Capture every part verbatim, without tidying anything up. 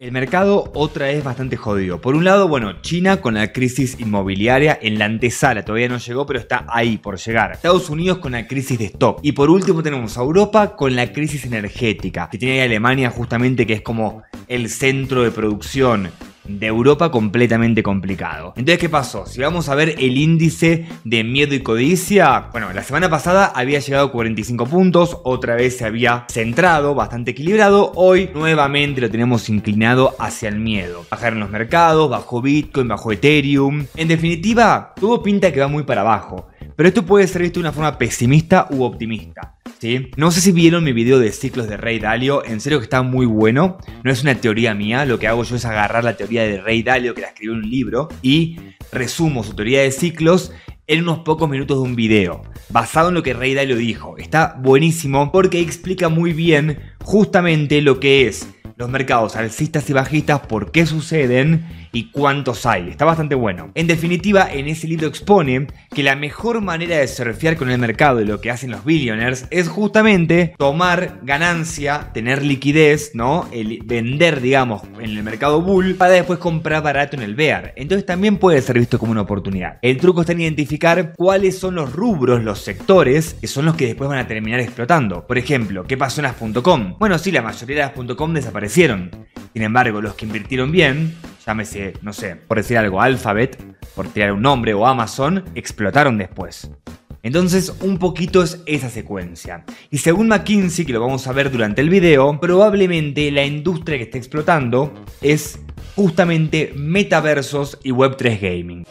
El mercado otra vez bastante jodido. Por un lado, bueno, China con la crisis inmobiliaria en la antesala, todavía no llegó, pero está ahí por llegar. Estados Unidos con la crisis de stock. Y por último tenemos a Europa con la crisis energética, que tiene ahí Alemania justamente, que es como el centro de producción de Europa, completamente complicado. Entonces, ¿qué pasó? Si vamos a ver el índice de miedo y codicia, bueno, la semana pasada había llegado a cuarenta y cinco puntos, otra vez se había centrado, bastante equilibrado. Hoy nuevamente lo tenemos inclinado hacia el miedo. Bajaron los mercados, bajó Bitcoin, bajó Ethereum. En definitiva, todo pinta que va muy para abajo. Pero esto puede ser visto de una forma pesimista u optimista, ¿sí? No sé si vieron mi video de ciclos de Ray Dalio, en serio que está muy bueno. No es una teoría mía, lo que hago yo es agarrar la teoría de Ray Dalio, que la escribió en un libro, y resumo su teoría de ciclos en unos pocos minutos de un video, basado en lo que Ray Dalio dijo. Está buenísimo porque explica muy bien justamente lo que es los mercados alcistas y bajistas, por qué suceden y cuántos hay. Está bastante bueno. En definitiva, en ese libro expone que la mejor manera de surfear con el mercado y lo que hacen los billionaires es justamente tomar ganancia, tener liquidez, ¿no? El vender, digamos, en el mercado bull para después comprar barato en el bear. Entonces también puede ser visto como una oportunidad. El truco está en identificar cuáles son los rubros, los sectores, que son los que después van a terminar explotando. Por ejemplo, ¿qué pasó en las .com? Bueno, sí, la mayoría de las .com desaparecieron. Sin embargo, los que invirtieron bien, llámese, no sé, por decir algo, Alphabet, por tirar un nombre, o Amazon, explotaron después. Entonces, un poquito es esa secuencia. Y según McKinsey, que lo vamos a ver durante el video, probablemente la industria que está explotando es justamente metaversos y web tres gaming.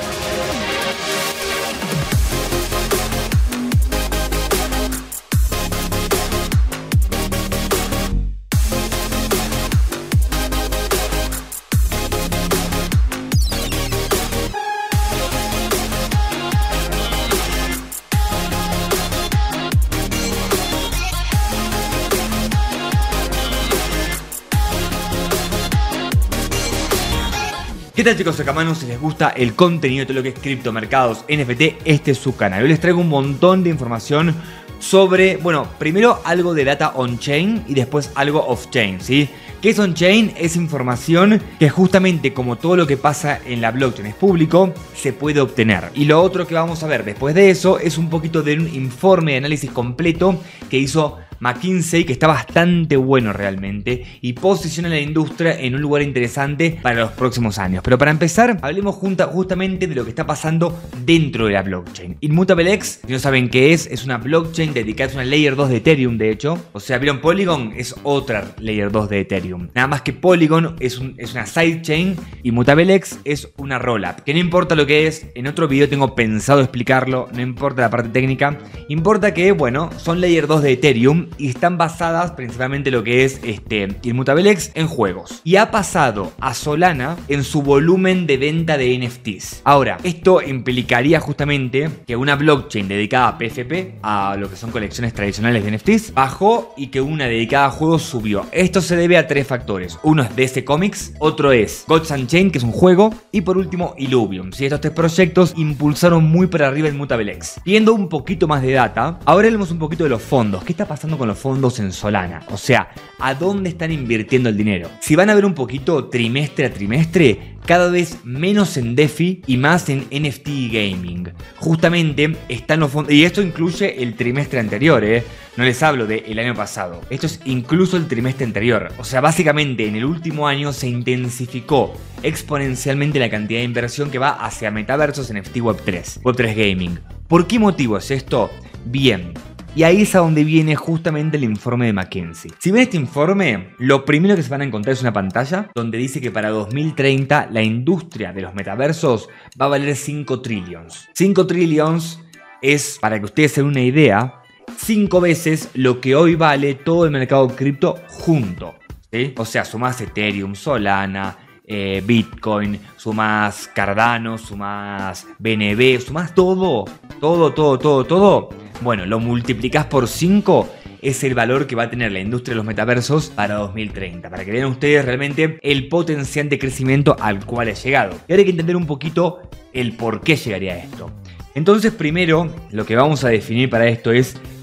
¿Qué tal, chicos acamanos? Si les gusta el contenido de todo lo que es criptomercados, N F T, este es su canal. Hoy les traigo un montón de información sobre, bueno, primero algo de data on-chain y después algo off-chain, ¿sí? ¿Qué es on-chain? Es información que justamente, como todo lo que pasa en la blockchain es público, se puede obtener. Y lo otro que vamos a ver después de eso es un poquito de un informe de análisis completo que hizo McKinsey, que está bastante bueno realmente y posiciona a la industria en un lugar interesante para los próximos años. Pero para empezar, hablemos junta, justamente de lo que está pasando dentro de la blockchain. ImmutableX, si no saben qué es, es una blockchain dedicada a una Layer dos de Ethereum, de hecho. O sea, ¿vieron Polygon? Es otra Layer dos de Ethereum. Nada más que Polygon es, un, es una sidechain y ImmutableX es una rollup. Que no importa lo que es, en otro video tengo pensado explicarlo, no importa la parte técnica. Importa que, bueno, son Layer dos de Ethereum y están basadas principalmente lo que es este ImmutableX en juegos. Y ha pasado a Solana en su volumen de venta de N F Ts. Ahora, esto implicaría justamente que una blockchain dedicada a P F P, a lo que son colecciones tradicionales de N F Ts, bajó y que una dedicada a juegos subió. Esto se debe a tres factores. Uno es D C Comics, otro es Gods Unchained, que es un juego, y por último Illuvium. Si estos tres proyectos impulsaron muy para arriba el ImmutableX. Viendo un poquito más de data, ahora hablemos un poquito de los fondos. ¿Qué está pasando con los fondos en Solana? O sea, ¿a dónde están invirtiendo el dinero? Si van a ver un poquito trimestre a trimestre, cada vez menos en DeFi y más en N F T y gaming. Justamente están los fondos, y esto incluye el trimestre anterior, ¿eh? No les hablo del año pasado. Esto es incluso el trimestre anterior. O sea, básicamente en el último año se intensificó exponencialmente la cantidad de inversión que va hacia metaversos, N F T, web tres, web tres gaming. ¿Por qué motivo es esto? Bien. Y ahí es a donde viene justamente el informe de McKinsey. Si ven este informe, lo primero que se van a encontrar es una pantalla donde dice que para dos mil treinta la industria de los metaversos va a valer cinco trillones. cinco trillones es, para que ustedes se den una idea, cinco veces lo que hoy vale todo el mercado cripto junto, ¿sí? O sea, sumás Ethereum, Solana, eh, Bitcoin, sumás Cardano, sumás B N B, sumás todo, todo, todo, todo, todo. Bueno, lo multiplicás por cinco, es el valor que va a tener la industria de los metaversos para dos mil treinta. Para que vean ustedes realmente el potencial de crecimiento al cual he llegado. Y ahora hay que entender un poquito el por qué llegaría a esto. Entonces, primero, lo que vamos a definir para esto es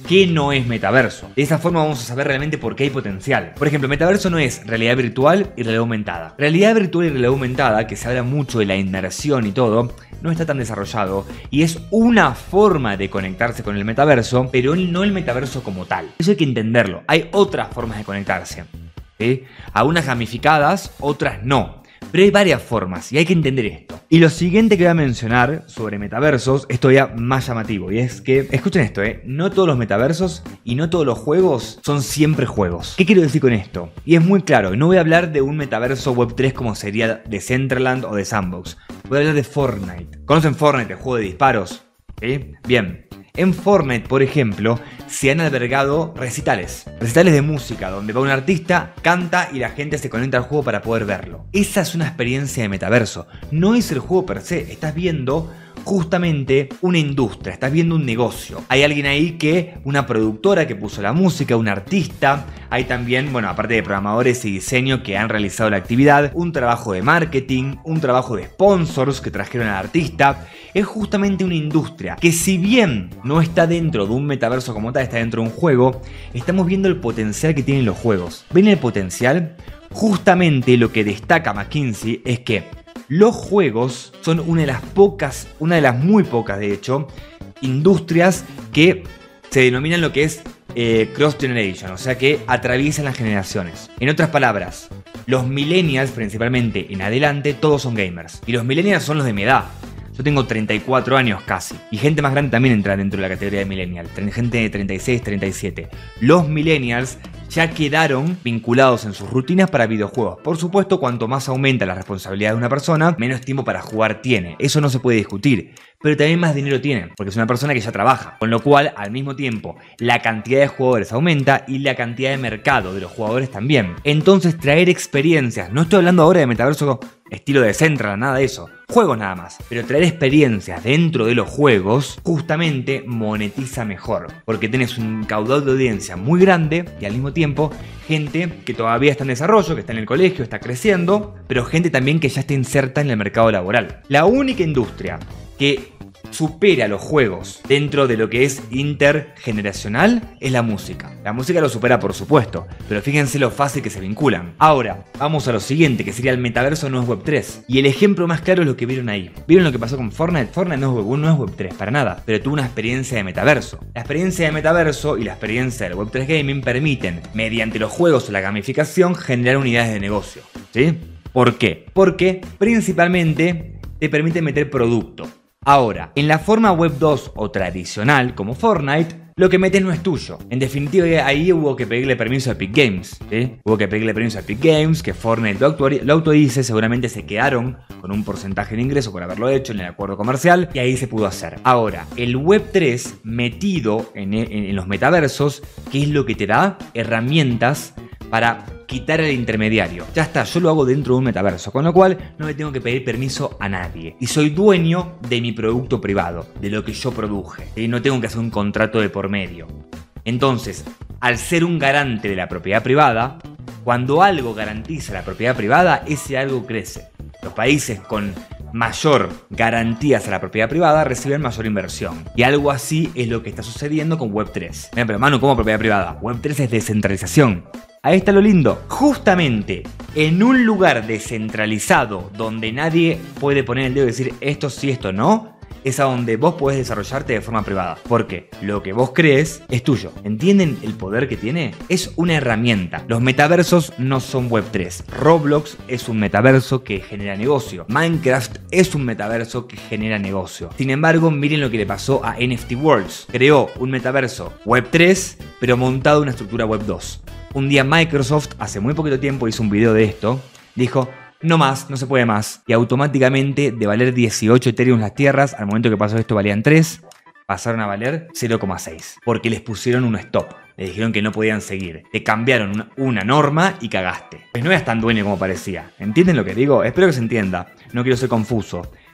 qué no es metaverso. De esa forma vamos a saber realmente por qué hay potencial. Por ejemplo, metaverso no es realidad virtual y realidad aumentada. Realidad virtual y realidad aumentada, que se habla mucho de la inmersión y todo, no está tan desarrollado y es una forma de conectarse con el metaverso, pero no el metaverso como tal. Eso hay que entenderlo. Hay otras formas de conectarse, ¿sí? Algunas gamificadas, otras no. Pero hay varias formas y hay que entender esto. Y lo siguiente que voy a mencionar sobre metaversos es todavía más llamativo. Y es que, escuchen esto, ¿eh? No todos los metaversos y no todos los juegos son siempre juegos. ¿Qué quiero decir con esto? Y es muy claro, no voy a hablar de un metaverso web tres como sería Decentraland o de Sandbox. Voy a hablar de Fortnite. ¿Conocen Fortnite, el juego de disparos? ¿Sí? Bien. En Fortnite, por ejemplo, se han albergado recitales. Recitales de música, donde va un artista, canta y la gente se conecta al juego para poder verlo. Esa es una experiencia de metaverso. No es el juego per se, estás viendo justamente una industria, estás viendo un negocio. Hay alguien ahí que, una productora que puso la música, un artista. Hay también, bueno, aparte de programadores y diseño que han realizado la actividad, un trabajo de marketing, un trabajo de sponsors que trajeron al artista. Es justamente una industria que, si bien no está dentro de un metaverso como tal, está dentro de un juego, estamos viendo el potencial que tienen los juegos. ¿Ven el potencial? Justamente lo que destaca McKinsey es que los juegos son una de las pocas, una de las muy pocas de hecho, industrias que se denominan lo que es eh, cross generation, o sea que atraviesan las generaciones. En otras palabras, los millennials principalmente en adelante todos son gamers. Y los millennials son los de mi edad. Yo tengo treinta y cuatro años casi. Y gente más grande también entra dentro de la categoría de millennial. Gente de treinta y seis, treinta y siete. Los millennials ya quedaron vinculados en sus rutinas para videojuegos. Por supuesto, cuanto más aumenta la responsabilidad de una persona, menos tiempo para jugar tiene. Eso no se puede discutir. Pero también más dinero tiene, porque es una persona que ya trabaja. Con lo cual, al mismo tiempo, la cantidad de jugadores aumenta y la cantidad de mercado de los jugadores también. Entonces, traer experiencias. No estoy hablando ahora de metaverso estilo de Decentraland, nada de eso. Juegos nada más. Pero traer experiencias dentro de los juegos justamente monetiza mejor. Porque tenés un caudal de audiencia muy grande y al mismo tiempo gente que todavía está en desarrollo, que está en el colegio, está creciendo, pero gente también que ya está inserta en el mercado laboral. La única industria que supera los juegos dentro de lo que es intergeneracional es la música. La música lo supera, por supuesto, pero fíjense lo fácil que se vinculan. Ahora, vamos a lo siguiente, que sería el metaverso no es web tres. Y el ejemplo más claro es lo que vieron ahí. ¿Vieron lo que pasó con Fortnite? Fortnite no es web uno, no es web tres, para nada, pero tuvo una experiencia de metaverso. La experiencia de metaverso y la experiencia del web tres gaming permiten, mediante los juegos o la gamificación, generar unidades de negocio. ¿Sí? ¿Por qué? Porque principalmente te permite meter producto. Ahora, en la forma web dos o tradicional, como Fortnite, lo que metes no es tuyo. En definitiva, ahí hubo que pedirle permiso a Epic Games, ¿sí? Hubo que pedirle permiso a Epic Games, que Fortnite lo, autor lo autodice, seguramente se quedaron con un porcentaje de ingreso por haberlo hecho en el acuerdo comercial, y ahí se pudo hacer. Ahora, el web tres metido en, en, en los metaversos, ¿qué es lo que te da? Herramientas para quitar el intermediario. Ya está, yo lo hago dentro de un metaverso, con lo cual no me tengo que pedir permiso a nadie. Y soy dueño de mi producto privado, de lo que yo produje. Y no tengo que hacer un contrato de por medio. Entonces, al ser un garante de la propiedad privada, cuando algo garantiza la propiedad privada, ese algo crece. Los países con mayor garantías a la propiedad privada reciben mayor inversión. Y algo así es lo que está sucediendo con web tres. Mira, pero mano, ¿cómo propiedad privada? web tres es descentralización. Ahí está lo lindo. Justamente en un lugar descentralizado donde nadie puede poner el dedo y decir esto sí, esto no, es a donde vos podés desarrollarte de forma privada. Porque lo que vos crees es tuyo. ¿Entienden el poder que tiene? Es una herramienta. Los metaversos no son web tres. Roblox es un metaverso que genera negocio. Minecraft es un metaverso que genera negocio. Sin embargo, miren lo que le pasó a N F T Worlds. Creó un metaverso web tres, pero montado en una estructura web dos. Un día Microsoft, hace muy poquito tiempo, hizo un video de esto. Dijo, no más, no se puede más. Y automáticamente, de valer dieciocho Ethereum las tierras, al momento que pasó esto valían tres, pasaron a valer cero coma seis. Porque les pusieron un stop. Le dijeron que no podían seguir. Te cambiaron una, una norma y cagaste. Pues no eras tan dueño como parecía. ¿Entienden lo que digo? Espero que se entienda. No quiero ser confuso.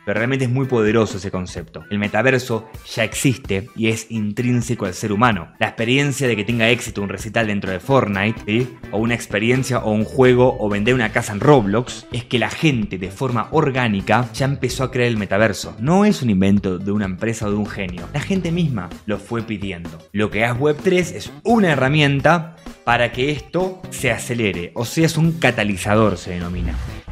pero realmente es muy poderoso ese concepto. El metaverso ya existe y es intrínseco al ser humano. La experiencia de que tenga éxito un recital dentro de Fortnite, ¿sí? O una experiencia o un juego o vender una casa en Roblox, es que la gente de forma orgánica ya empezó a crear el metaverso. No es un invento de una empresa o de un genio. La gente misma lo fue pidiendo. Lo que es web tres es una herramienta para que esto se acelere, o sea, es un catalizador, se denomina.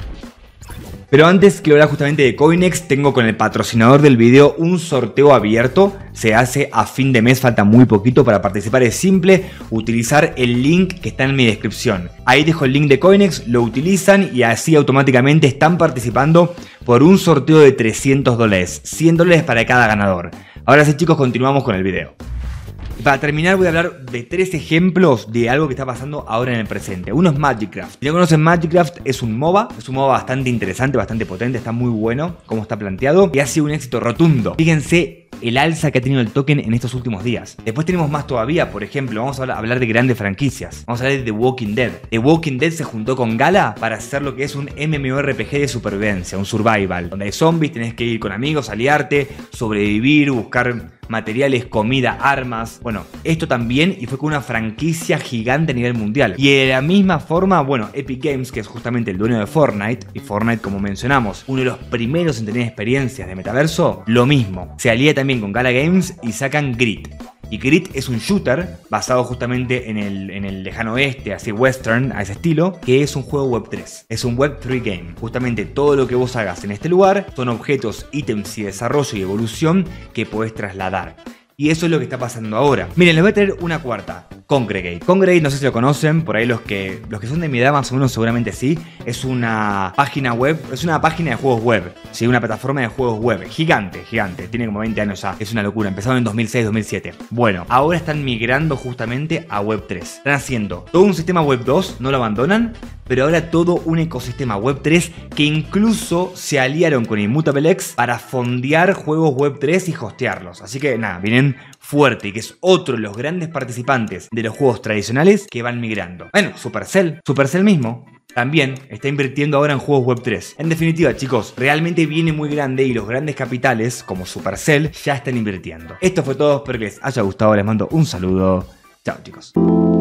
Pero antes quiero hablar justamente de Coinex. Tengo con el patrocinador del video un sorteo abierto. Se hace a fin de mes, falta muy poquito para participar. Es simple, utilizar el link que está en mi descripción. Ahí dejo el link de Coinex, lo utilizan y así automáticamente están participando por un sorteo de trescientos dólares. cien dólares para cada ganador. Ahora sí, chicos, continuamos con el video. Para terminar voy a hablar de tres ejemplos de algo que está pasando ahora en el presente. Uno es Magicraft. Si no conocen Magicraft, es un MOBA. Es un MOBA bastante interesante, bastante potente. Está muy bueno cómo está planteado y ha sido un éxito rotundo. Fíjense el alza que ha tenido el token en estos últimos días. Después tenemos más todavía. Por ejemplo, vamos a hablar de grandes franquicias. Vamos a hablar de The Walking Dead. The Walking Dead se juntó con Gala para hacer lo que es un MMORPG de supervivencia, un survival, donde hay zombies, tenés que ir con amigos, aliarte, sobrevivir, buscar materiales, comida, armas. Bueno, esto también, y fue con una franquicia gigante a nivel mundial. Y de la misma forma, bueno, Epic Games, que es justamente el dueño de Fortnite, y Fortnite, como mencionamos, uno de los primeros en tener experiencias de metaverso, lo mismo. Se alía también con Gala Games y sacan Grid. Y Grid es un shooter basado justamente en el, en el lejano oeste, así western, a ese estilo, que es un juego web tres. Es un web tres game. Justamente todo lo que vos hagas en este lugar son objetos, ítems y desarrollo y evolución que podés trasladar. Y eso es lo que está pasando ahora. Miren, les voy a traer una cuarta. Kongregate. Kongregate, no sé si lo conocen, por ahí los que, los que son de mi edad más o menos seguramente sí. Es una página web, es una página de juegos web, ¿sí? Una plataforma de juegos web. Gigante, gigante. Tiene como veinte años ya. Es una locura. Empezaron en dos mil seis, dos mil siete. Bueno, ahora están migrando justamente a web tres. Están haciendo todo un sistema web dos, no lo abandonan, pero ahora todo un ecosistema web tres que incluso se aliaron con ImmutableX para fondear juegos web tres y hostearlos. Así que nada, vienen fuerte, que es otro de los grandes participantes de los juegos tradicionales que van migrando. Bueno, Supercell, Supercell mismo también está invirtiendo ahora en juegos web tres. En definitiva, chicos, realmente viene muy grande y los grandes capitales, como Supercell, ya están invirtiendo. Esto fue todo, espero que les haya gustado, les mando un saludo. Chao, chicos.